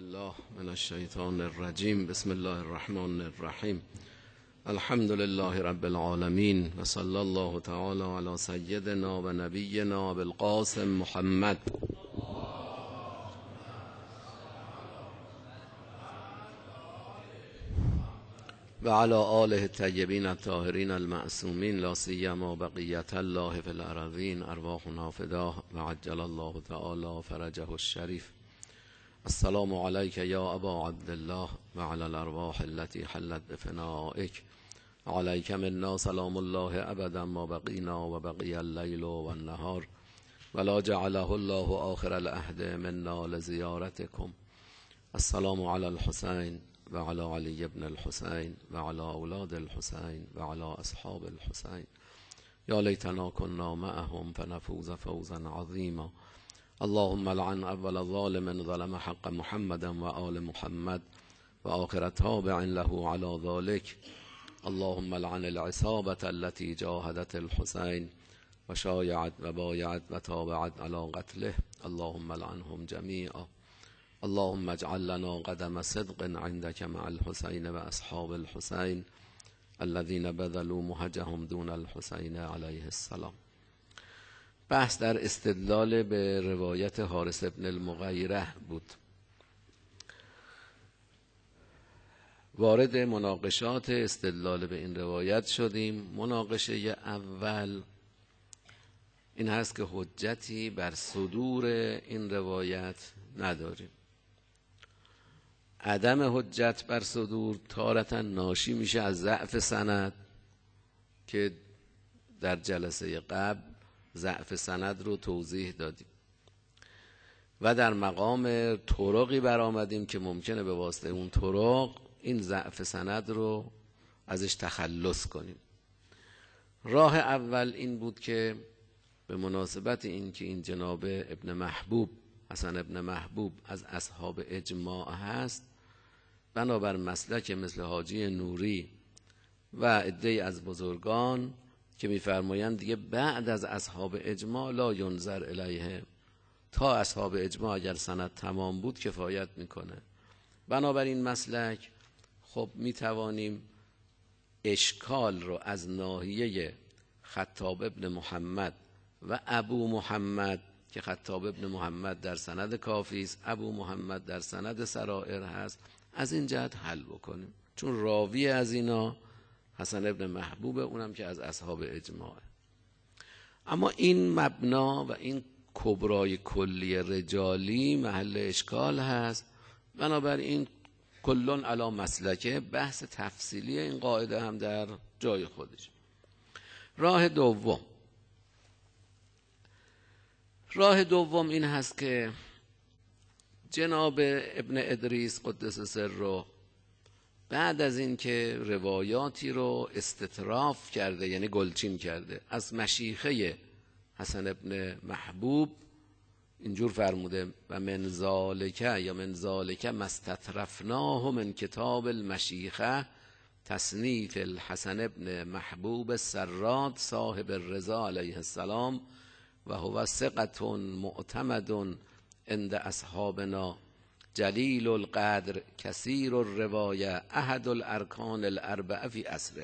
بالله من الشیطان الرجیم. بسم الله الرحمن الرحیم. الحمد لله رب العالمین و صلی الله تعالی علی سیدنا و نبینا ابوالقاسم محمد و علی آله الطیبین الطاهرین المعصومین لا سیما بقیت الله فی الارضین ارواحنا فداه و عجل الله تعالی فرجه الشریف. السلام علیک یا ابا عبدالله و علی الارواح التي حلت بفنائک علیک منا سلام الله ابدا ما بقینا و بقی اللیل و النهار ولا جعله الله آخر العهد منا لزیارتکم. السلام علی الحسین و علی علی ابن الحسین و علی اولاد الحسین و علی اصحاب الحسین. یا لیتنا کنا معهم فنفوز فوزا عظیما. اللهم لعن اول ظالم ظلم حق محمد و آل محمد و آخر تابع له على ذلك. اللهم لعن العصابة التي جاهدت الحسين و شایعت و بایعت و تابعت على قتله. اللهم لعنهم جميعا. اللهم اجعل لنا قدم صدق عندك مع الحسين و اصحاب الحسين الذين بذلوا مهجهم دون الحسين عليه السلام. بحث در استدلال به روایت حارث ابن المغیره بود. وارد مناقشات استدلال به این روایت شدیم. مناقشه اول این هست که حجتی بر صدور این روایت نداریم. عدم حجت بر صدور تارة ناشی میشه از ضعف سند که در جلسه قبل ضعف سند رو توضیح دادیم و در مقام طرقی برآمدیم که ممکنه به واسطه اون طرق این ضعف سند رو ازش تخلص کنیم. راه اول این بود که به مناسبت این که این جناب ابن محبوب حسن ابن محبوب از اصحاب اجماع هست، بنابر مسلک مثل حاجی نوری و عده‌ای از بزرگان که می‌فرمایند دیگه بعد از اصحاب اجماع لا ینظر الیه، تا اصحاب اجماع اگر سند تمام بود کفایت میکنه. بنابراین مسلک خب میتوانیم اشکال رو از ناحیه خطاب ابن محمد و ابو محمد که خطاب ابن محمد در سند کافی است، ابو محمد در سند سرائر هست، از این جهت حل بکنیم، چون راوی از اینا حسن ابن محبوب، اونم که از اصحاب اجماعه. اما این مبنا و این کبرای کلی رجالی محل اشکال هست. بنابراین کلون علی مسلکه، بحث تفصیلی این قاعده هم در جای خودش. راه دوم این هست که جناب ابن ادریس قدس سره بعد از این که روایاتی رو استطراف کرده، یعنی گلچین کرده، از مشیخه حسن ابن محبوب اینجور فرموده و من ذالک مستطرفناه من کتاب المشیخه تصنیف الحسن ابن محبوب السراد صاحب الرضا علیه السلام و هو ثقة معتمد عند اصحابنا جلیل القدر کثیر الروایه احد الارکان الاربعه فی عصره.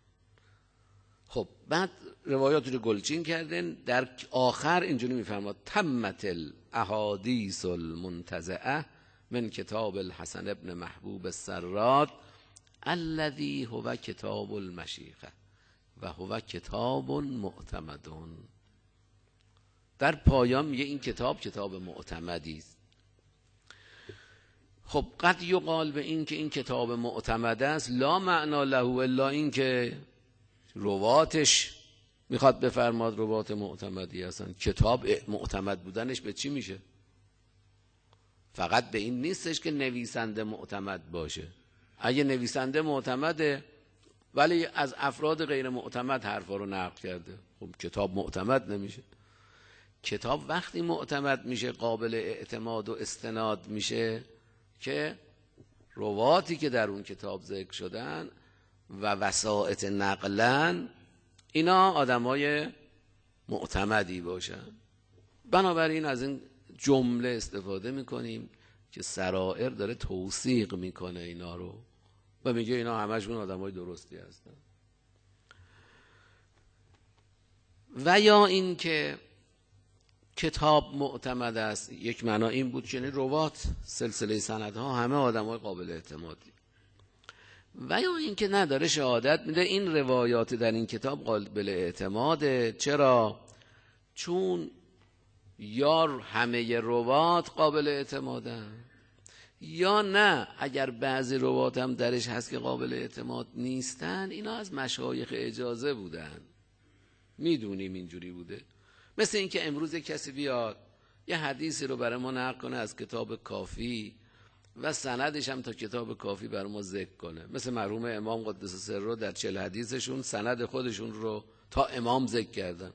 خب بعد روایاتی رو گلچین کردن، در آخر اینجوری میفرماد تمت الاحادیث المنتزعه من کتاب الحسن ابن محبوب السراد الذی هو کتاب المشیخه و هو کتاب معتمد. در پایان میگه این کتاب معتمدی است. خب قد یقال به این که این کتاب معتمد است لا معنا له الا این که رواتش میخواد بفرماد روات معتمدی هستن. کتاب معتمد بودنش به چی میشه؟ فقط به این نیستش که نویسنده معتمد باشه. اگه نویسنده معتمده ولی از افراد غیر معتمد حرفا رو نقل کرده، خب کتاب معتمد نمیشه. کتاب وقتی معتمد میشه، قابل اعتماد و استناد میشه که رواتی که در اون کتاب ذکر شدن و وسائط نقلن اینا آدمای معتمدی باشن. بنابراین از این جمله استفاده میکنیم که سرائر داره توثیق میکنه اینا رو و میگه اینا همشون آدمای درستی هستن. و یا این که کتاب معتمد است، یک معنا این بود که روات سلسله سندها همه آدمای قابل اعتمادی. و یا این که نداره شهادت میده این روایات در این کتاب قابل اعتماده. چرا؟ چون یا همه روات قابل اعتمادن یا نه اگر بعضی روات هم درش هست که قابل اعتماد نیستن، اینا از مشایخ اجازه بودن، میدونیم اینجوری بوده. مثل این که امروز کسی بیاد یه حدیثی رو برای ما نقل کنه از کتاب کافی و سندش هم تا کتاب کافی برای ما ذکر کنه، مثل مرحوم امام قدس سره در 40 حدیثشون سند خودشون رو تا امام ذکر کردن،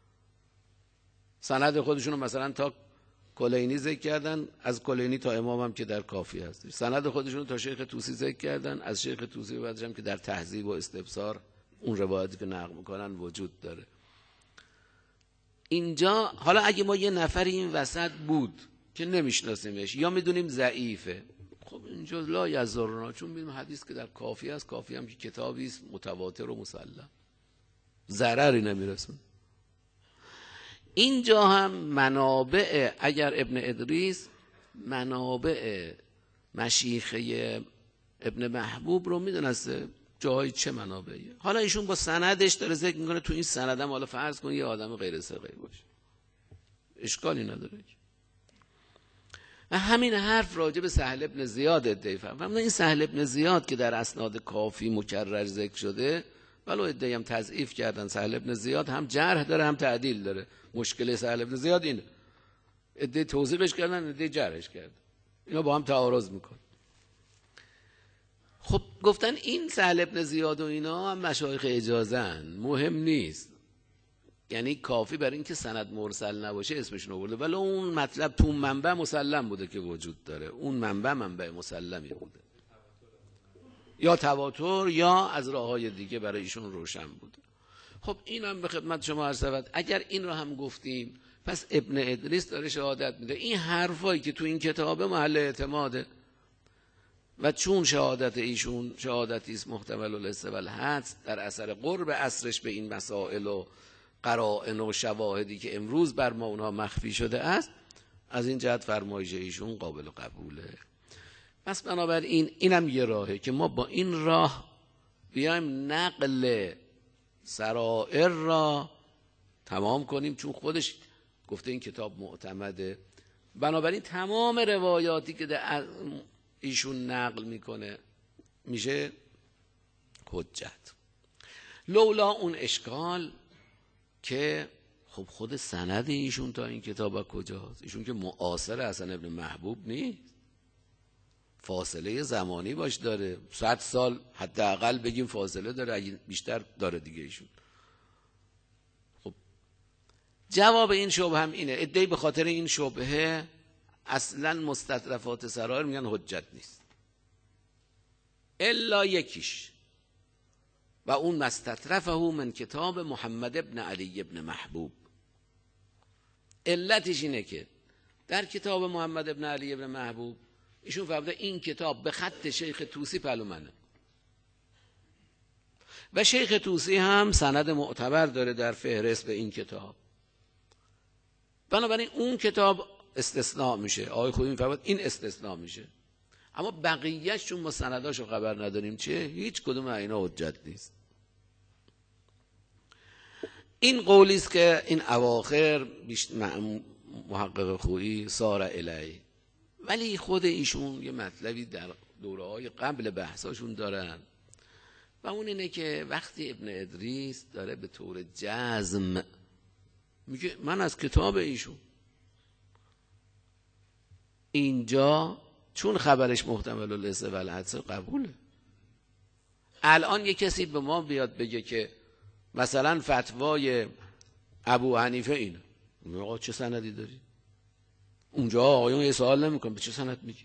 سند خودشون رو مثلا تا کلینی ذکر کردن، از کلینی تا امام هم که در کافی هستش، سند خودشون رو تا شیخ طوسی ذکر کردن، از شیخ طوسی و بعدش هم که در تهذیب و استبصار اون روایتی که نقل میکنن وجود داره. اینجا حالا اگه ما یه نفری این وسط بود که نمیشناسیمش یا میدونیم ضعیفه، خب اینجا لا یضرنا، چون میدونیم حدیث که در کافی است، کافی هم که کتابی است متواتر و مسلم، ضرری نمیرسون. اینجا هم منابع، اگر ابن ادریس منابع مشیخه ابن محبوب رو میدونسته جای چه منابعیه، حالا ایشون با سندش داره ذکر میکنه، تو این سندم حالا فرض کن یه آدم غیر ثقه‌ای باشه، اشکالی نداره. و همین حرف راجع به سهل ابن زیاد ادعی فهمم. این سهل ابن زیاد که در اسناد کافی مکرر ذکر شده، ولو ادعی هم تضعیف کردن، سهل ابن زیاد هم جرح داره هم تعدیل داره. مشکل سهل ابن زیاد اینه، ادعی توضیحش کردن، ادعی جرحش کردن، اینا با هم تعارض میکنه. خب گفتن این سهل ابن زیاد و اینا هم مشایخ اجازه‌اند، مهم نیست، یعنی کافی برای اینکه سند مرسل نباشه اسمشون آورده، ولی اون مطلب تو منبع مسلم بوده که وجود داره، اون منبع مسلمی بوده، یا تواتر یا از راه‌های دیگه برای ایشون روشن بوده. خب اینم به خدمت شما عرض شود. اگر این رو هم گفتیم، پس ابن ادریس داره شهادت میده این حرفایی که تو این کتاب محل اعتماده و چون شهادت ایشون شهادتی است محتمل الحس و الحدس در اثر قرب عصرش به این مسائل و قرائن و شواهدی که امروز بر ما اونها مخفی شده است، از این جهت فرمایش ایشون قابل قبوله. پس بنابراین اینم یه راهه که ما با این راه بیایم نقل سرائر را تمام کنیم، چون خودش گفته این کتاب معتمده. بنابراین تمام روایاتی که ایشون نقل میکنه میشه حجت. لولا اون اشکال که خب خود سند ایشون تا این کتاب کجاست؟ ایشون که معاصر حسن ابن محبوب نیست، فاصله زمانی باش داره، 100 سال حداقل بگیم فاصله داره، اگه بیشتر داره دیگه ایشون. خب جواب این شبهه هم اینه، ادعی به خاطر این شبهه اصلا مستطرفات سرائر میگن حجت نیست الا یکیش، و اون مستطرفه من کتاب محمد ابن علی ابن محبوب. علتش اینه که در کتاب محمد ابن علی ابن محبوب ایشون فهمیده این کتاب به خط شیخ طوسی پلومنه و شیخ طوسی هم سند معتبر داره در فهرست به این کتاب، بنابراین اون کتاب استثناء میشه. آقای خویی میفهمد این استثناء میشه، اما بقیه‌اش چون ما سنداشو خبر نداریم چه، هیچ کدوم اینا حجت نیست. این قولی است که این اواخر محقق خویی سار الی، ولی خود ایشون یه مطلبی در دوره‌های قبل بحثاشون دارن و اون اینه که وقتی ابن ادریس داره به طور جزم میگه من از کتاب ایشون، اینجا چون خبرش محتمل الحس و الحدس قبوله. الان یه کسی به ما بیاد بگه که مثلا فتوای ابو حنیفه اینه، آقا چه سندی داری؟ اونجا آقایون یه سوال نمیکنن به چه سند میگی؟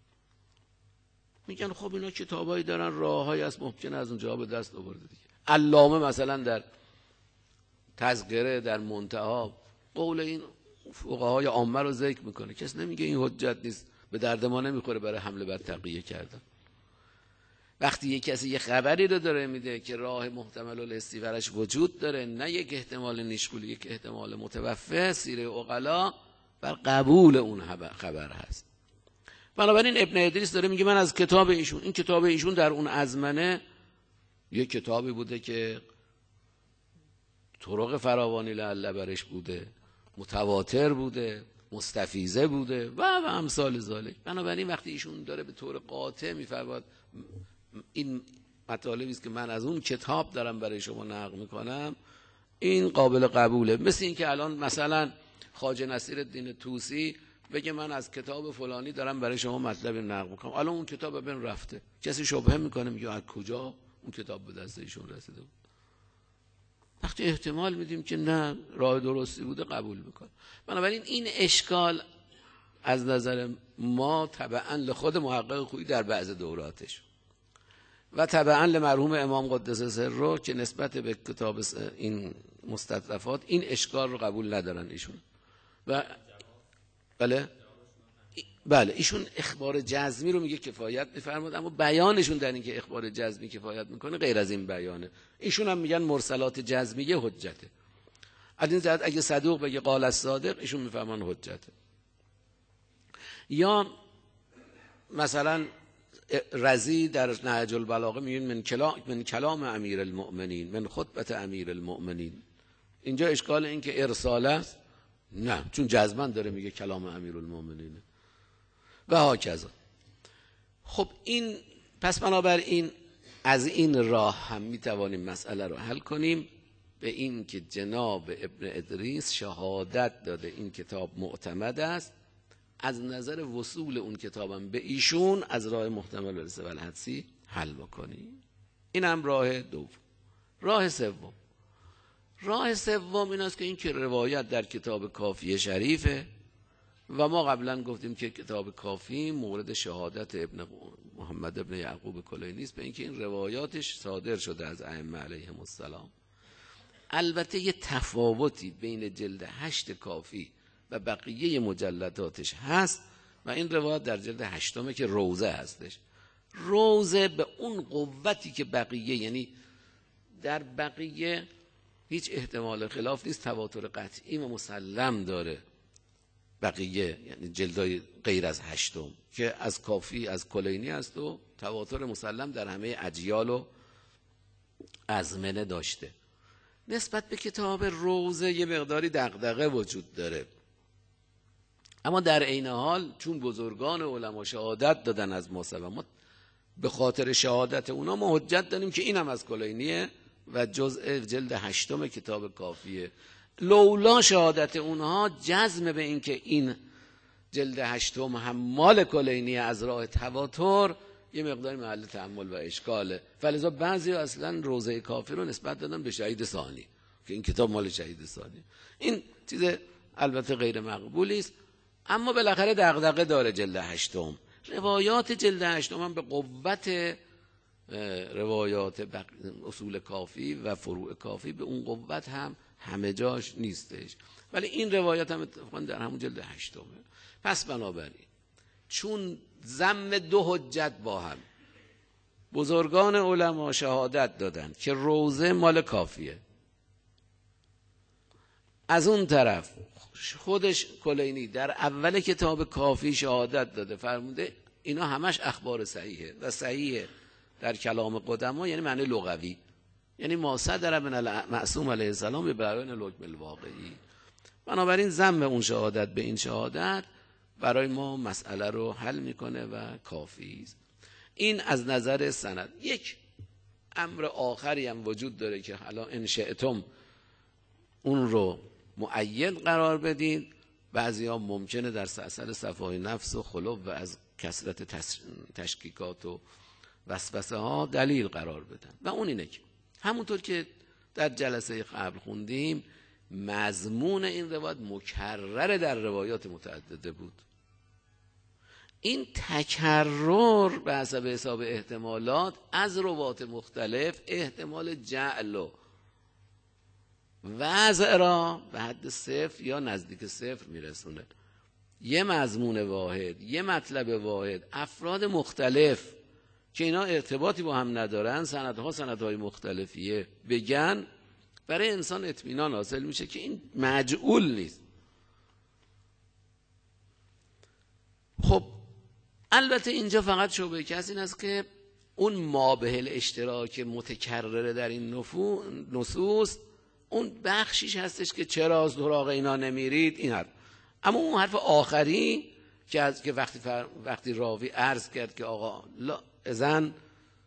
میگن خب اینا کتابایی دارن، راههایی از ممکنه از اونجا به دست آورده دیگه. علامه مثلا در تذکره در منتهی قول این فقهای عامه رو ذکر میکنه، کس نمیگه این حجت نیست به درد ما نمیخوره برای حمله بر تقیه کردن. وقتی یک کسی یه خبری رو داره میده که راه محتمل الاستیورش وجود داره، نه یک احتمال نیشگول، یک احتمال متوفه، سیره عقلا بر قبول اون خبر هست. بنابراین ابن ادریس داره میگه من از کتاب ایشون، این کتاب ایشون در اون ازمنه یک کتابی بوده که طرق فراوانی لعل برش بوده، متواتر بوده، مستفیضه بوده و امثال ذالک. بنابراین وقتی ایشون داره به طور قاطع میفرماد این مطالبی است که من از اون کتاب دارم برای شما نقل میکنم، این قابل قبوله. مثل این که الان مثلا خواجه نصیرالدین طوسی بگه من از کتاب فلانی دارم برای شما مطلب نقل میکنم، الان اون کتاب ببین رفته، کسی شبهه میکنه میگه از کجا اون کتاب به دست ایشون رسیده بود؟ وقتی احتمال میدیم که نه راه درستی بوده قبول میکنه. بنابراین این اشکال از نظر ما تبعا لخود محقق خویی در بعض دوراتش و تبعا لمرحوم امام قدس سره که نسبت به کتاب این مستطرفات این اشکال رو قبول ندارن ایشون. و بله ایشون اخبار جزمی رو میگه کفایت میفرماد، اما بیانشون در این که اخبار جزمی کفایت میکنه غیر از این بیانه. ایشون هم میگن مرسلات جزمیه حجته. از این جهت اگه صدوق بگه قال الصادق ایشون میفهمن حجته. یا مثلا رضی در نهج البلاغه میگن من کلام امیر المؤمنین، من خطبه امیر المؤمنین. اینجا اشکال این که ارسال است؟ نه، چون جزمن داره میگه کلام امیر المؤمنینه و هاکذا. خب این پس بنابراین از این راه هم میتوانیم مسئله رو حل کنیم به این که جناب ابن ادریس شهادت داده این کتاب معتمد است، از نظر وصول اون کتابم به ایشون از راه محتمل و الحدسی حل بکنیم. این هم راه دوم. راه سوم این است که این که روایت در کتاب کافی شریفه و ما قبلا گفتیم که کتاب کافی مورد شهادت ابن محمد ابن یعقوب کلینی است به اینکه این روایاتش صادر شده از ائمه علیهم السلام. البته یه تفاوتی بین جلد 8 کافی و بقیه مجلداتش هست و این روایت در جلد 8 که روزه هستش. روزه به اون قوتی که بقیه، یعنی در بقیه هیچ احتمال خلاف نیست، تواتر قطعی و مسلم داره بقیه، یعنی جلدای غیر از 8 که از کافی از کلینی است و تواتر مسلم در همه اجیال و ازمنه داشته. نسبت به کتاب روزه یه مقداری دغدغه وجود داره، اما در عین حال چون بزرگان علما شهادت دادن از ما به خاطر شهادت اونا ما حجت داریم که اینم از کلینیه و جزء جلد 8 کتاب کافیه. لولا شهادت اونها جزم به این که این جلد 8 هم مال کلینی از راه تواتر یه مقدار محل تأمل و اشکاله. فلذا بعضی اصلا روزه کافی رو نسبت دادن به شهید ثانی که این کتاب مال شهید ثانی. این چیز البته غیر مقبولی است، اما بالاخره دغدغه داره جلد 8. روایات جلد 8 هم به قوت روایات اصول کافی و فروع کافی به اون قوت هم همه جاش نیستش، ولی این روایات هم اتفاقا در همون جلد 8. پس بنابراین چون ضم 2 حجت با هم بزرگان علما شهادت دادن که روزه مال کافیه، از اون طرف خودش کلینی در اول کتاب کافی شهادت داده فرموده اینا همش اخبار صحیحه و صحیحه در کلام قدما، یعنی معنی لغوی، یعنی ما صدر من المعصوم علیه السلام به بیان الحکم الواقعی. بنابراین ضم اون شهادت به این شهادت برای ما مسئله رو حل میکنه و کافی است. این از نظر سند. یک امر آخری هم وجود داره که حالا ان شئتم اون رو مؤید قرار بدین. بعضیا ممکنه در سلسله صفای نفس و خلو و از کثرت تشکیکات و وسوسه ها دلیل قرار بدن و اون اینه که همونطور که در جلسه قبل خوندیم مضمون این روایت مکرر در روایات متعدده بود. این تکرر به حساب احتمالات از روایات مختلف احتمال جعل و وضع را به حد 0 یا نزدیک 0 میرسونه. یه مضمون واحد، یه مطلب واحد، افراد مختلف که اینا ارتباطی با هم ندارن، سندهای مختلفیه بگن، برای انسان اطمینان حاصل میشه که این مجعول نیست. خب البته اینجا فقط شبهه کسی این است که اون مابه الاشتراک متکرره در این نصوص، اون بخشیش هستش که چرا از سراغ اینا نمیرید، این حرف. اما اون حرف آخری که وقتی راوی عرض کرد که آقا اذن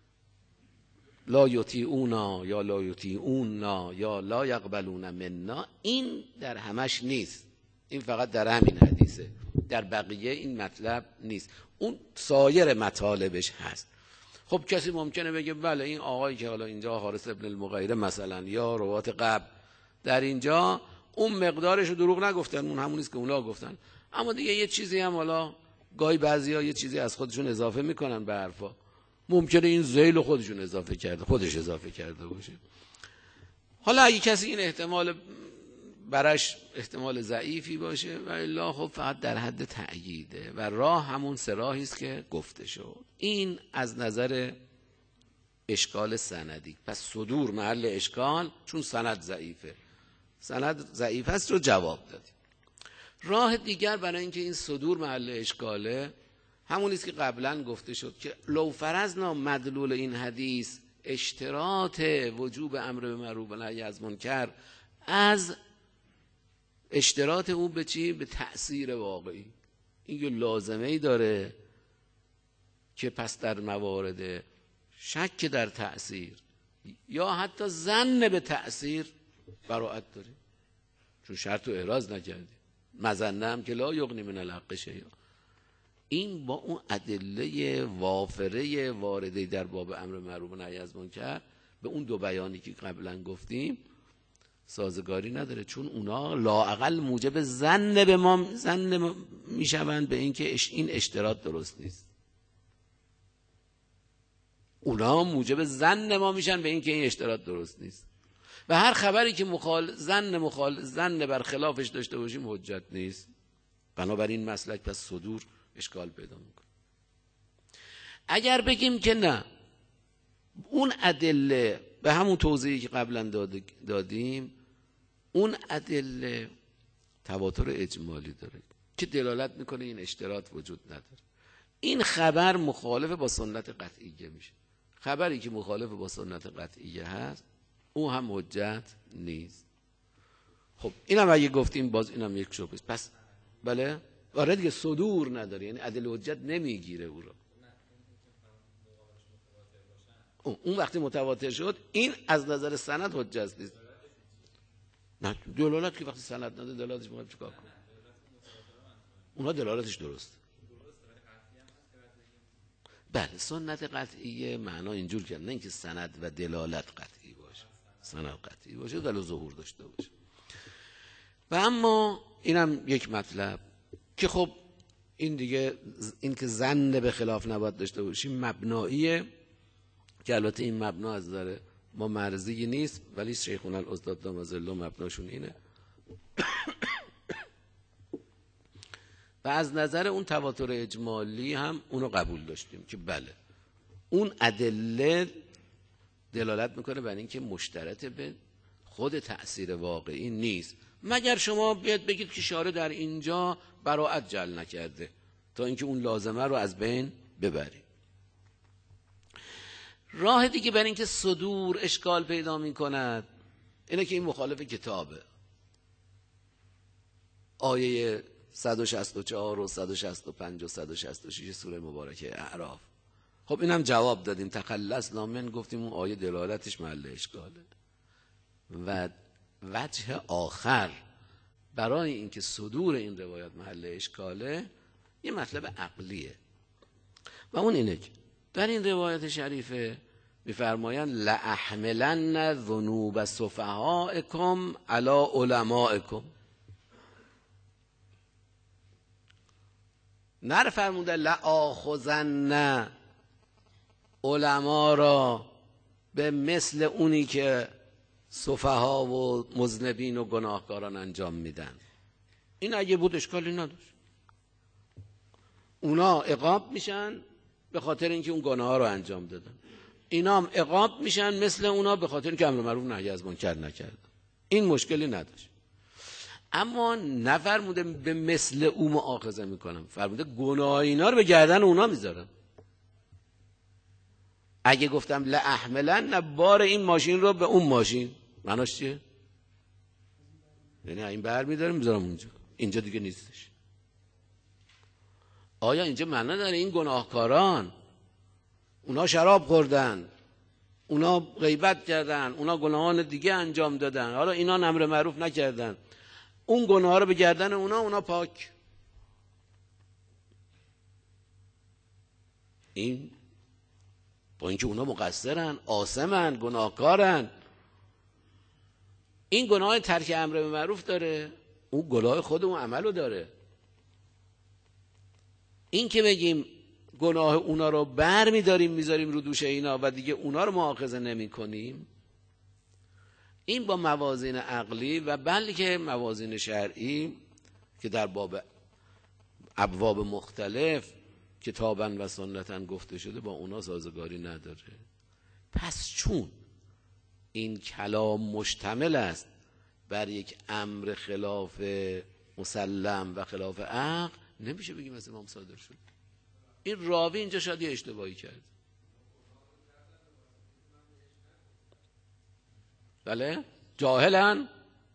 لا یطیعونا یا لا یطیعوننا یا لا یقبلون منا، این در همش نیست، این فقط در همین حدیثه، در بقیه این مطلب نیست، اون سایر مطالبش هست. خب کسی ممکنه بگه بله این آقایی که حالا اینجا حارث ابن المغیره مثلا یا روات قبل در اینجا اون مقدارش رو دروغ نگفتن، اون همونیست که اونا گفتن، اما دیگه یه چیزی هم حالا گاهی بعضیا یه چیزی از خودشون اضافه میکنن به حرفا، ممکنه این ذیل خودش اضافه کرده باشه. حالا اگه کسی این احتمال برش احتمال ضعیفی باشه و الا خب فقط در حد تأییده و راه همون سه راهی است که گفته شد. این از نظر اشکال سندی. پس صدور محل اشکال، چون سند ضعیفه، سند ضعیف است رو جواب دادیم. راه دیگر برای اینکه این صدور محل اشکاله همون است که قبلا گفته شد که لو فرضنا مدلول این حدیث اشتراط وجوب امر به معروف و نهی از منکر از اشتراط او به چی؟ به تأثیر واقعی. این یه لازمه‌ای داره که پس در موارد شک در تأثیر یا حتی ظن به تأثیر براءت داریم، چون شرط و احراز نکردیم. مظنه هم که لا یغنی من الحق شیئا. این با اون ادله وافره وارده در باب امر معروف و نهی از منکر به اون دو بیانی که قبلا گفتیم سازگاری نداره، چون اونا لااقل موجب ظن به ما میشوند به اینکه این اشتراط درست نیست. اونا موجب ظن ما میشن به اینکه این اشتراط درست نیست و هر خبری که ظن بر خلافش داشته باشیم حجت نیست. بنابراین مسلک پس صدور اشکال پیدا میکنه. اگر بگیم که نه، اون ادله به همون توضیحی که قبلا دادیم، اون ادله تواتر اجمالی داره که دلالت میکنه این اشتراط وجود نداره، این خبر مخالف با سنت قطعیه میشه. خبری که مخالف با سنت قطعیه هست او هم حجت نیست. خب اینم اگه گفتیم باز اینم یک شبهه. پس بله آره دیگه صدور نداره، یعنی عدل حجت نمیگیره او رو. اون وقتی متواتر شد این از نظر سند حجت نیست. نه دلالت که وقتی سند نداره دلالتش میخواد چیکار کنه؟ اونها دلالتش درست. بله سنت قطعیه معنا اینجور که نه اینکه سند و دلالت قطعی باشه، سند قطعی باشه ولی ظهور داشته باشه. و اما اینم یک مطلب که خب این دیگه این که ظن به خلاف نباید داشته باشیم مبناییه که البته این مبنا از نظر ما مرضی نیست، ولی شیخون الاستاد دام ظله مبناشون اینه. و از نظر اون تواتر اجمالی هم اونو قبول داشتیم که بله اون ادله دلالت میکنه بر اینکه مشترط به خود تأثیر واقعی نیست، مگر شما بیاد بگید که شارع در اینجا براءت جعل نکرده تا اینکه اون لازمه رو از بین ببریم. راه دیگه برای اینکه صدور اشکال پیدا میکند اینه که این مخالف کتابه. آیه 164 و 165 و 166 سوره مبارکه اعراف. خب اینم جواب دادیم، تخلصنا من، گفتیم اون آیه دلالتش محل اشکاله. و وجه آخر برای اینکه صدور این روایت محل اشکاله یه مطلب عقلیه و اون اینه که در این روایت شریفه میفرمایند لأحملن ذنوب سفهائکم علی علمائکم. نرفرمونده لآخذن علما را به مثل اونی که سفها و مذنبین و گناهکاران انجام میدن. این اگه بود اشکالی نداشت. اونا عقاب میشن به خاطر اینکه اون گناه ها رو انجام دادن، اینا هم عقاب میشن مثل اونا به خاطر اینکه امر معروف نهی از منکر نکردن. این مشکلی نداشت. اما نفرموده به مثل او مؤاخذه میکنم، فرموده گناه اینا رو به گردن اونا میذارم. اگه گفتم لاحملن بار این ماشین رو به اون ماشین، معناش چیه؟ یعنی این بر میدارم میذارم اونجا، اینجا دیگه نیستش. آیا اینجا معنا داره این گناهکاران، اونا شراب خوردن، اونا غیبت کردن، اونا گناهان دیگه انجام دادن، حالا اینا امر معروف نکردن، اون گناه رو به گردن اونا پاک؟ این با اینکه اونا مقصرن، آثمن، گناهکارن، این گناه ترک امر به معروف داره، اون گناه خود اون عملو داره. این که بگیم گناه اونا رو بر میداریم میذاریم رو دوش اینا و دیگه اونا رو مؤاخذه نمی کنیم، این با موازین عقلی و بلکه موازین شرعی که در باب ابواب مختلف کتاباً و سنتاً گفته شده با اونا سازگاری نداره. پس چون این کلام مشتمل است بر یک امر خلاف مسلم و خلاف عقل، نمیشه بگیم از امام صادر شد. این راوی اینجا شاید یه اشتباهی کرد. بله؟ جاهلن؟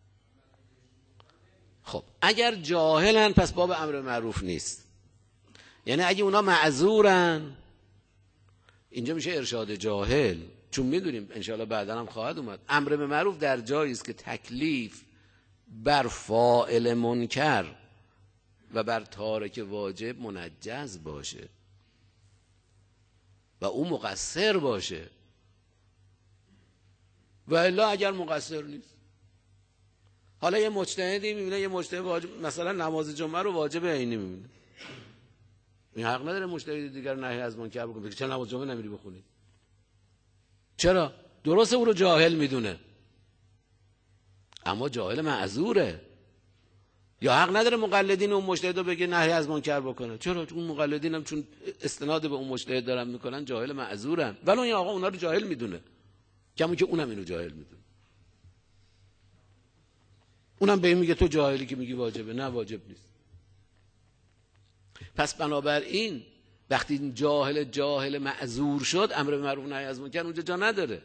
خب اگر جاهلن پس باب امر معروف نیست. یعنی اگه اونا معذورن اینجا میشه ارشاد جاهل، چون میدونیم انشاءالله بعدا هم خواهد اومد امر به معروف در جایی است که تکلیف بر فاعل منکر و بر تارک واجب منجز باشه و او مقصر باشه، و الا اگر مقصر نیست. حالا یه مجتهدی میبینه یه مجتهد واجب مثلا نماز جمعه رو واجب عینی میبینه، این حق نداره مجتهد دیگر نهی از منکر بکنه. چرا نماز جمعه نمیری بخونی؟ چرا؟ درسته او رو جاهل میدونه، اما جاهل معذوره. یا حق نداره مقلدین اون مجتهد رو بگه نهی از منکر بکنه. چرا؟ اون مقلدین هم چون استناد به اون مجتهد دارن میکنن جاهل معذورن، ولی این آقا اونا رو جاهل میدونه، کمی که اونم اینو جاهل میدونه. اونم به این میگه تو جاهلی که میگی واجبه. نه واجب نیست. پس بنابراین وقتی این جاهل معذور شد امر به معروف نهی از منکر اونجا جا نداره.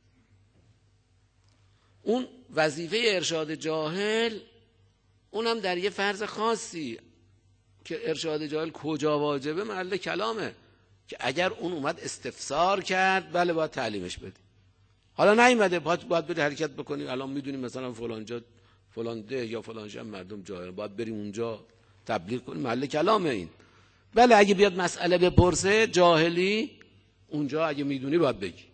اون وظیفه ارشاد جاهل اونم در یه فرض خاصی که ارشاد جاهل کجا واجبه محل کلامه، که اگر اون اومد استفسار کرد بله باید تعلیمش بدی. حالا نیومده باید بری حرکت بکنی. الان میدونیم مثلا فلانجا فلان ده یا فلان شهر مردم جاهل، باید بریم اونجا تبلیغ کنیم، محل کلامه این. بله اگه بیاد مسئله بپرسه جاهلی اونجا اگه میدونی باید بگی.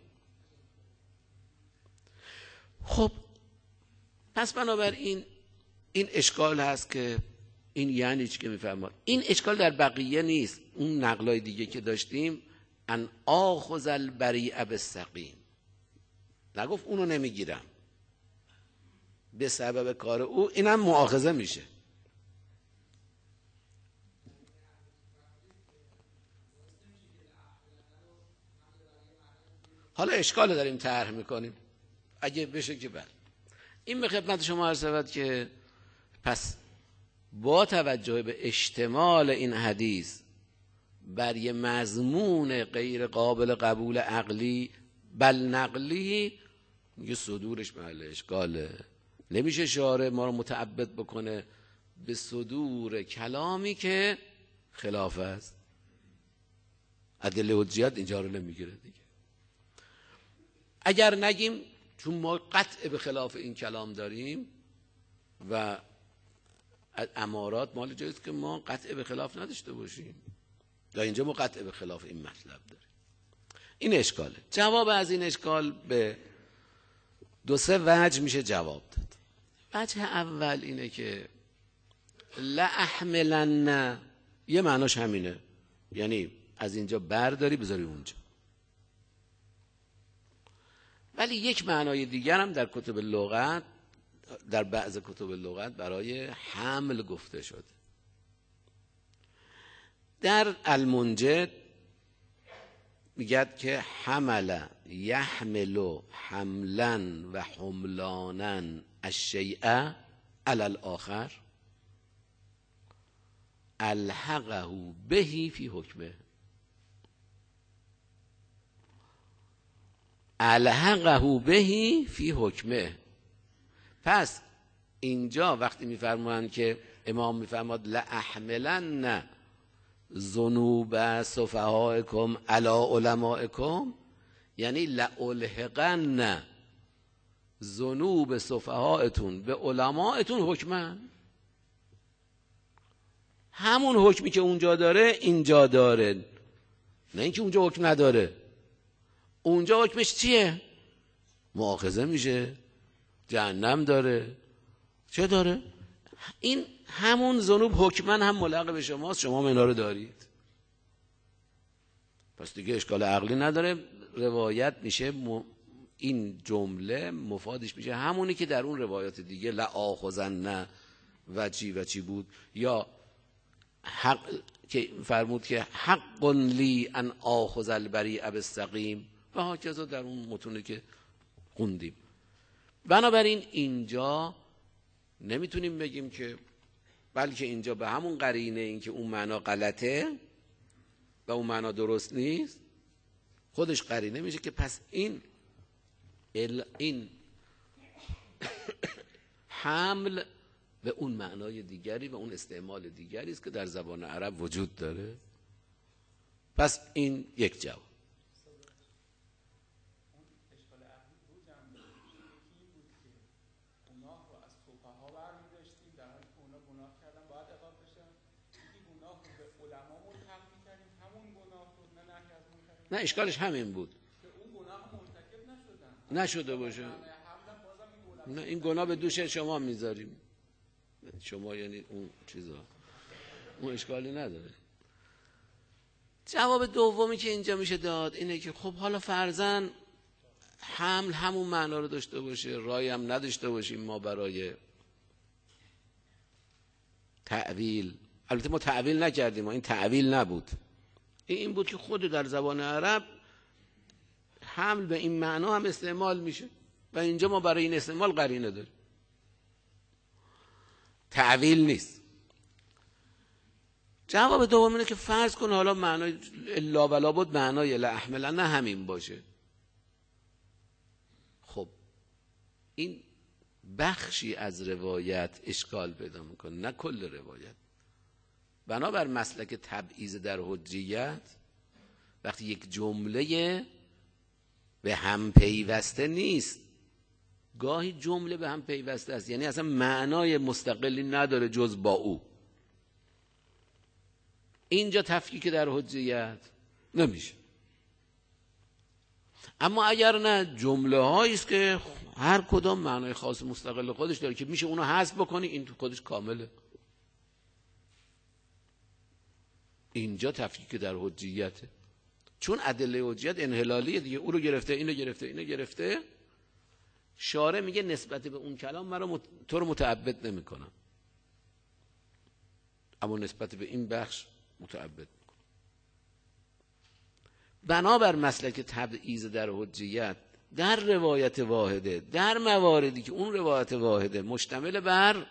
خب پس بنابراین این اشکال هست که این یعنی چی که میفهمم. این اشکال در بقیه نیست. اون نقلای دیگه که داشتیم ان آخذ البریء بالسقیم، نگفت اونو نمیگیرم به سبب کار او، اینم مؤاخذه میشه. حالا اشکال داریم طرح میکنیم اگه بشه که بله. این به خدمت شما عرض شود که پس با توجه به اشتمال این حدیث بر یه مضمون غیر قابل قبول عقلی بل نقلی، میگه صدورش محل اشکاله. نمیشه شارع ما رو متعبد بکنه به صدور کلامی که خلاف است. ادله حجیت اینجا رو نمیگیره دیگه. اگر نگیم چون ما قطع به خلاف این کلام داریم و امارات مال جاییست که ما قطع به خلاف نداشته باشیم، در اینجا ما قطع به خلاف این مطلب داریم. این اشکاله. جواب از این اشکال به دو سه وجه میشه جواب داد. وجه اول اینه که لاحملن یه معناش همینه، یعنی از اینجا برداری بذاری اونجا. ولی یک معنای دیگر هم در کتب لغت، در بعض کتب لغت برای حمل گفته شده. در المنجد میگد که حمل یحمل حملا و حملانا الشیء علی الاخر الحقه به فی حکمه. الحقه به فی حکمه. پس اینجا وقتی میفرمایند که امام میفرماد لاحملن ذنوب سفهائکم علی علمائکم، یعنی لالحقن ذنوب سفهائتون به علمائتون حکما. همون حکمی که اونجا داره اینجا داره، نه اینکه اونجا حکم نداره. اونجا حکمش چیه؟ مؤاخذه میشه، جهنم داره، چه داره؟ این همون ذنوب حکما هم ملحق به شماست، شما اینا رو دارید. پس دیگه اشکال عقلی نداره. روایت میشه این جمله مفادش میشه همونی که در اون روایات دیگه لآخذن و چی بود، یا حق که فرمود که حق لی ان آخذ البریء بالسقیم و هاکذا در اون متونی که خوندیم. بنابراین اینجا نمیتونیم بگیم که، بلکه اینجا به همون قرینه این که اون معنا غلطه و اون معنا درست نیست خودش قرینه میشه که پس این حمل به اون معنای دیگری و اون استعمال دیگری است که در زبان عرب وجود داره. پس این یک جواب. نه اشکالش همین بود، نشده باشه. نه این گناه به دوش شما میذاریم، شما یعنی اون چیزا، اون اشکالی نداره. جواب دومی که اینجا میشه داد اینه که خب حالا فرضاً حمل همون معنا رو داشته باشه، رای هم نداشته باشیم ما برای تأویل. البته ما تأویل نکردیم، این تأویل نبود، این بود که خود در زبان عرب حمل به این معنا هم استعمال میشه و اینجا ما برای این استعمال قرینه داریم، تأویل نیست. جواب دوم اینه که فرض کن حالا معنای الا بلا بود معنای لاحملن نه همین باشه. خب این بخشی از روایت اشکال پیدا میکنه، نه کل روایت. بنابر مسلک تبعیض در حجیت وقتی یک جمله به هم پیوسته نیست، گاهی جمله به هم پیوسته است، یعنی اصلا معنای مستقلی نداره جز با او، اینجا تفکیک در حجیت نمیشه. اما اگر نه جمله هایی است که هر کدام معنای خاص مستقل خودش داره که میشه اونو حذف بکنی، این تو خودش کامله، اینجا تفکیک در حجیته. چون ادله حجیت انحلالیه دیگه، او رو گرفته، اینو گرفته، اینو گرفته. شارع میگه نسبت به اون کلام من تو رو متعبد نمیکنم، اما نسبت به این بخش متعبد میکنم. بنابر مسلک تبعیض در حجیت در روایت واحده، در مواردی که اون روایت واحده مشتمل بر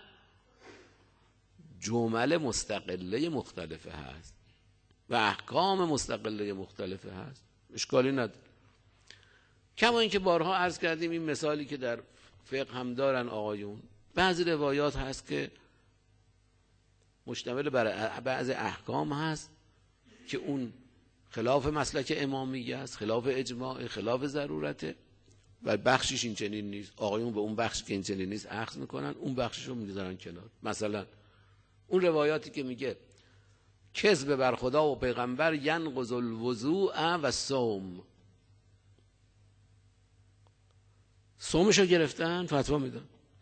جمل مستقله مختلفه هست و احکام مستقله مختلفه هست، اشکالی نداره. کما اینکه بارها عرض کردیم این مثالی که در فقه هم دارن آقایون، بعضی روایات هست که مشتمل بر بعضی احکام هست که اون خلاف مسلک امامیه است، خلاف اجماع، خلاف ضرورته و بخشش این چنین نیست. آقایون به اون بخشی که این چنین نیست اخذ میکنن، اون بخشش رو میذارن کنار. مثلا اون روایاتی که میگه کذب بر خدا و پیغمبر ینقض الوضوء و صوم، صومشو گرفتن فتوا میدن،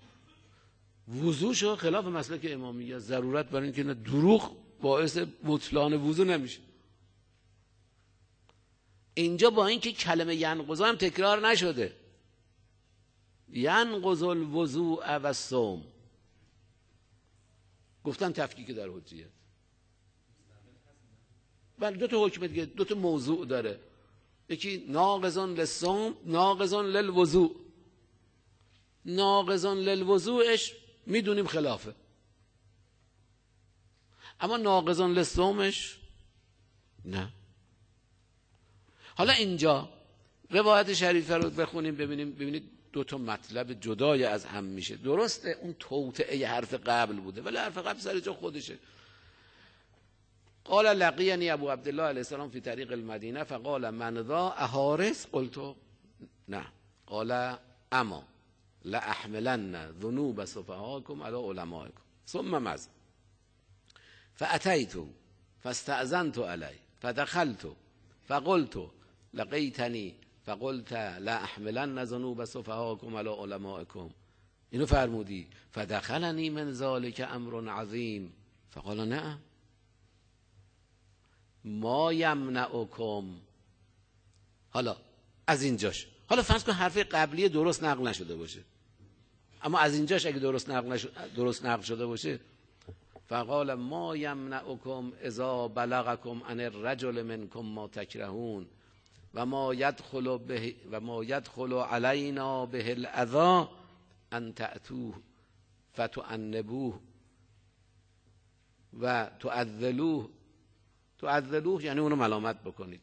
وضوشو خلاف مسلک امامیه، ضرورت برای اینکه دروغ باعث بطلان وضو نمیشه. اینجا با اینکه کلمه ینقض هم تکرار نشده، ینقض الوضوء و صوم، گفتن تفکیک در حجیت. ولی دو تا حکم دیگه، دو تا موضوع داره. یکی ناقضون للصوم، ناقضون للوضوء. ناقضون للوضوعش میدونیم خلافه، اما ناقضون للصومش نه. حالا اینجا روایت شریفه رو بخونیم ببینید دو تا مطلب جدای از هم میشه. درسته اون توطئه حرف قبل بوده ولی حرف قبل سر جا خودشه. قال لقینی ابو عبدالله علیه السلام فی طریق المدینه فقال من ذا احارس قلت نه قال اما لاحملن ذنوب سفهاکم علی علمائکم ثم ماذا فاتیت فاستأذنت علیه فدخلت فقلت لقیتنی فقلت لاحملن ذنوب سفهاکم علی علمائکم. اینو فرمودی. فدخلنی من ذلک امر عظیم فقال نعم ما یمنعکم. حالا از اینجاش، حالا فرض کن حرف قبلی درست نقل نشده باشه، اما از اینجاش اگه درست نقل شده باشه فقال ما یمنعکم اذا بلغکم عن الرجل منکم ما تکرهون و ما یدخل علینا به الاذى ان تأتوه فتعنبوه و تعذلوه یعنی اونو ملامت بکنید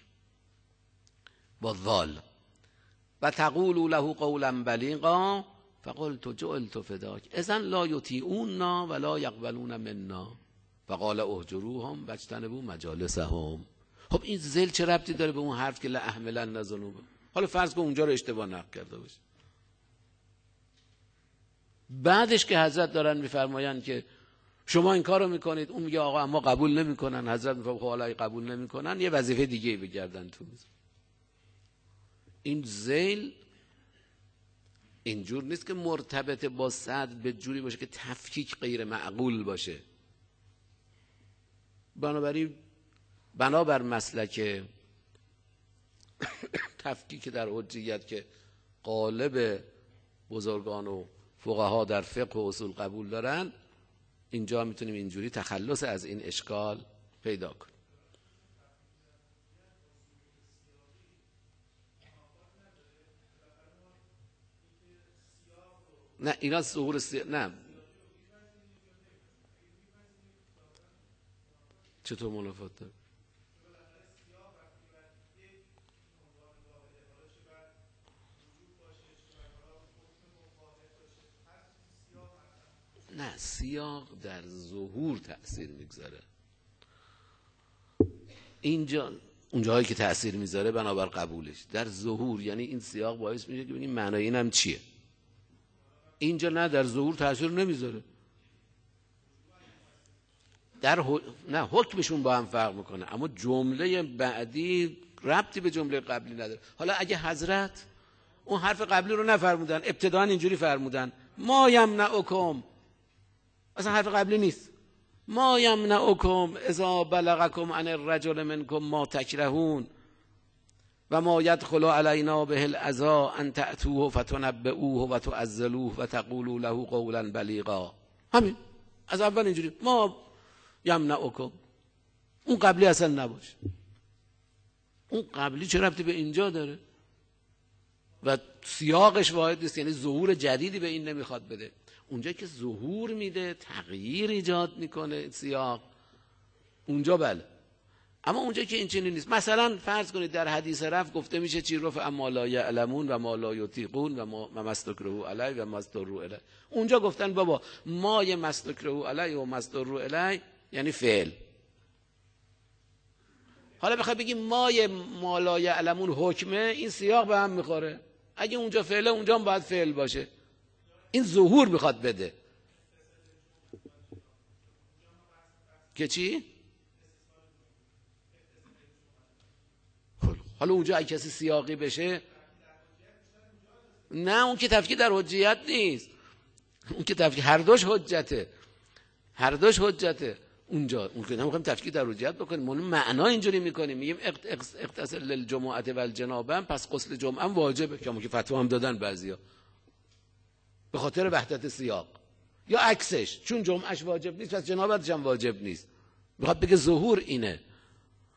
با ذال و تقولوا له قولا بلیغا فقلت جعلت فداک اذن لا یطیعوننا ولا یقبلون منا فقال اهجروهم واجتنبوا مجالسهم. خب این ذل چه ربطی داره به اون حرف که لاحملن ذنوب؟ حالا فرض کن اونجا رو اشتباه نقل کرده باشه. بعدش که حضرت دارن میفرمایند که شما این کارو میکنید، اون میگه آقا اما قبول نمیکنن. حضرت میفرماید خب حالا قبول نمیکنن یه وظیفه دیگه بگردن تو. این ذیل اینجور نیست که مرتبط با صدر به جوری باشه که تفکیک غیر معقول باشه. بنابراین بنابر مسلک تفکیک در حجیت که غالب بزرگان و فقها در فقه و اصول قبول دارن، اینجا میتونیم اینجوری تخلص از این اشکال پیدا کنیم. نه اینا ظهور نه چطور منافات داره؟ نه سیاق در ظهور تأثیر میگذاره. اینجا اونجاهایی که تأثیر میذاره بنابر قبولش در ظهور، یعنی این سیاق باعث میشه که ببینیم معنای اینم چیه. اینجا نه در ظهور تأثیر نمیذاره. نه حکمشون با هم فرق میکنه، اما جمله بعدی ربطی به جمله قبلی نداره. حالا اگه حضرت اون حرف قبلی رو نفرمودن، ابتداً اینجوری فرمودن ما یمنعکم، اصلا حرف قبلی نیست. ما یمنعکم اذا بلغکم عن الرجل منکم ما تکرهون و ما یدخل علینا به الاذى ان تأتوه فتنبئوه و تعذلوه و تقولوا له قولا بلیغا. همین از اول اینجوری ما یمنعکم. اون قبلی اصلا نباشه. اون قبلی چه ربطی به اینجا داره؟ و سیاقش واحد نیست، یعنی ظهور جدیدی به این نمیخواد بده. اونجا که ظهور میده، تغییر ایجاد میکنه سیاق، اونجا بله. اما اونجا که این چنین نیست. مثلا فرض کنید در حدیث رفع گفته میشه چی؟ رفع اما لا یعلمون و ما لا یطیقون و ما مستکرهو علی و مستروا الی. اونجا گفتن بابا ما مستکرهو علی و مستروا الی یعنی فعل. حالا بخوای بگیم ما لا یعلمون حکمه، این سیاق به هم میخوره. اگه اونجا فعله اونجا هم باید فعل باشه. این ظهور میخواد بده که چی؟ حالا اونجا اگه کسی سیاقی بشه، نه اون که تفکیک در حجیت نیست. اون که تفکیک هر دوش حجته. اونجا اون که نمیخوایم تفکیک در حجیت بکنیم، ما معنا اینجوری میکنیم، میگیم اغتسل للجمعه و الجنابه، پس غسل جمعه هم واجبه، که فتوا هم دادن بعضیا به خاطر وحدت سیاق. یا عکسش، چون جمعهش واجب نیست پس جنابتش هم واجب نیست. میخواد بگه ظهور اینه.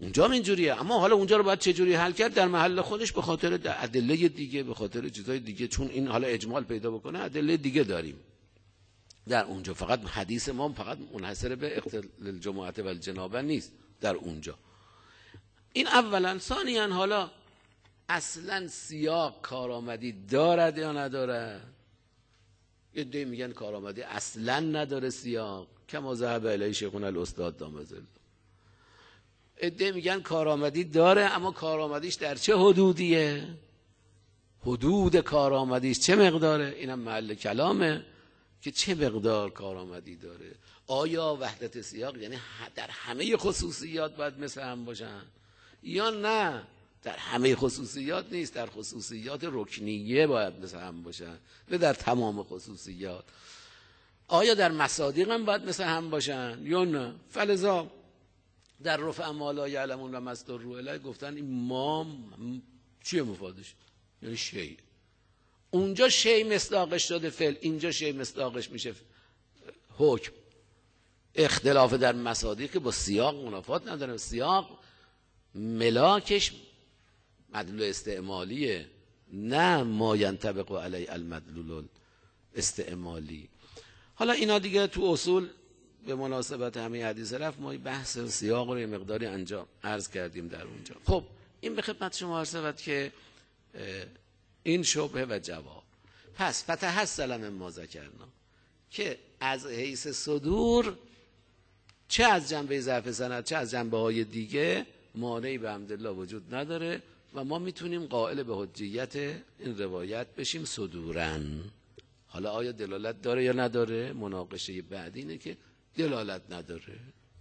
اونجا هم اینجوریه. اما حالا اونجا رو باید چه جوری حل کرد؟ در محل خودش، به خاطر ادله دیگه، به خاطر چیزای دیگه، چون این حالا اجمال پیدا بکنه ادله دیگه داریم در اونجا. فقط حدیث ما فقط منحصر به اختلال الجماعت و الجنابه نیست در اونجا. این اولا. ثانیاً حالا اصلا سیاق کارآمدی دارد یا ندارد؟ یه دی میگن کارآمدی اصلا نداره سیاق، کما ذهب الیه شیخنا الاستاد دامزل. عده میگن کارآمدی داره، اما کارآمدیش در چه حدودیه؟ حدود کارآمدیش چه مقداره؟ اینم محل کلامه که چه مقدار کارآمدی داره. آیا وحدت سیاق یعنی در همه خصوصیات باید مثل هم باشن یا نه؟ در همه خصوصیات نیست، در خصوصیات رکنیه باید مثل هم باشن، نه در تمام خصوصیات. آیا در مصادیق هم باید مثل هم باشن یا نه؟ فلذا در رفع ما لا یعلمون و مصدر الیه گفتن این ما چیه مفادش؟ یعنی شیء. اونجا شیء مصداقش شده فعل، اینجا شیء مصداقش میشه حکم. اختلاف در مصادیق که با سیاق منافات نداره. سیاق ملاکش مدلول استعمالیه، نه ما ینطبق علی المدلول استعمالی. حالا اینا دیگه تو اصول به مناسبت همه حدیث رفت ما بحث سیاق رو یه مقداری انجام عرض کردیم در اونجا. خب این به خدمت شما عرض شود که این شبهه و جواب. پس فتحصل من ما ذکرنا که از حیث صدور چه از جنبه ضعف سند چه از جنبه های دیگه مانعی به حمدالله وجود نداره و ما میتونیم قائل به حجیت این روایت بشیم صدورن. حالا آیا دلالت داره یا نداره؟ مناقشه بعدی اینه که دلالت نداره.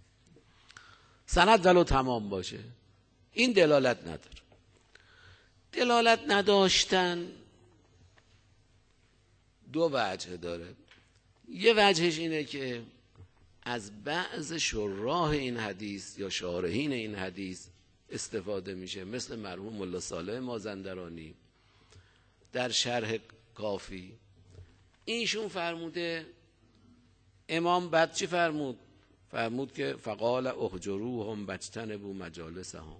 سند ولو تمام باشه این دلالت نداره. دلالت نداشتن دو وجه داره. یه وجهش اینه که از بعض شراح این حدیث یا شارحین این حدیث استفاده میشه، مثل مرحوم ملا صالح مازندرانی در شرح کافی. اینشون فرموده امام بعد چی فرمود؟ فرمود که فقال اهجروهم واجتنبوا مجالسهم.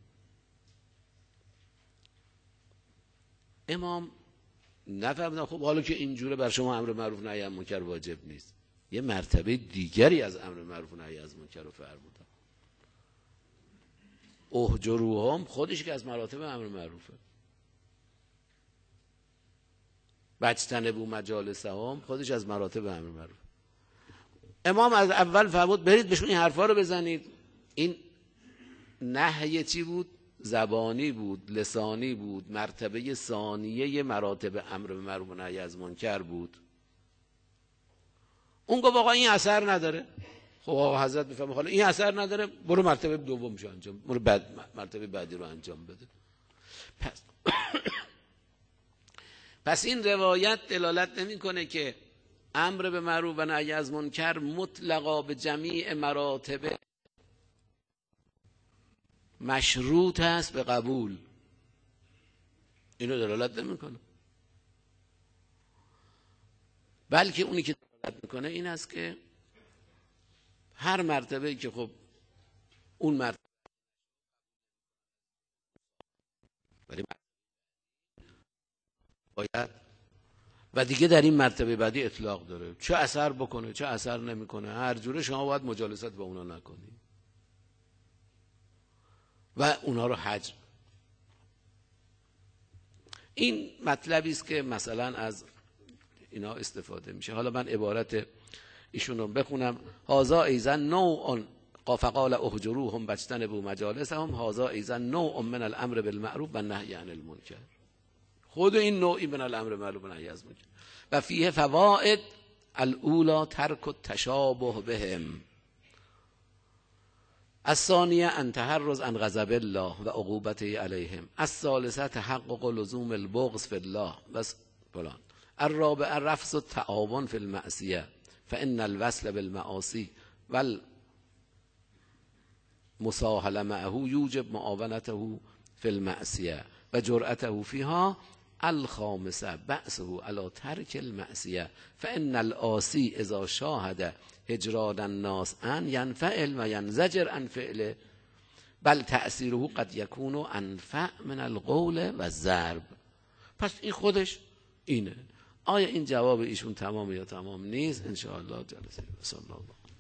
امام نفهمیدن خب حالا که اینجوره بر شما امر معروف نهی از منکر واجب نیست. یه مرتبه دیگری از امر معروف نهی از منکر رو فرمودن. اهجروهم خودش که از مراتب امر معروفه. واجتنبوا مجالسهم خودش از مراتب امر معروف. امام از اول فرمود برید بهشون این حرفا رو بزنید. این نهی چی بود؟ زبانی بود، لسانی بود، مرتبه ثانیه مراتب امر معروف و نهی از منکر بود. اون گفت آقا این اثر نداره. خب آقا حضرت میفهمه حالا این اثر نداره، برو مرتبه دومش انجام، برو مرتبه بعدی رو انجام بده. پس این روایت دلالت نمیکنه که امر به معروف و نهی از منکر مطلقا به جمیع مراتب مشروط است به قبول. اینو دلالت نمیکنه. بلکه اونی که دلالت میکنه این است که هر مرتبه‌ای که خب اون مرتبه ولی باید و دیگه در این مرتبه بعدی اطلاق داره، چه اثر بکنه چه اثر نمیکنه، هر جوره شما باید مجالست با اونا نکنی و اونا رو حجر. این مطلبی است که مثلا از اینا استفاده میشه. حالا من عبارت ایشون رو بخونم. هذا ایضا نوع فقال اهجروهم واجتنبوا مجالسهم هذا ایضا نوع من الامر بالمعروف و النهی عن المنکر. خود این نوعی من الامر بالمعروف و النهی عن المنکر و فیه فوائد. الاولی ترک التشابه بهم. الثانیه ان تحرز عن غضب الله و عقوبته علیهم. الثالثه تحقق لزوم البغض فی الله و فلان. الرابعه رفض التعاون فی المعصیه فان الوصل بالمعاصی والمساهله معه یوجب معاونته فی المعصیه و جرأته فیها. الخامسه بأسه علی ترک المعصیه فان العاصی اذا شاهد هجران الناس ان ينفعل و ينزجر عن فعله بل تأثیره قد یکون انفع من القول و الضرب. پس این خودش اینه. آیا این جواب ایشون تمام یا تمام نیست؟ ان شاء الله جلسه. صلی الله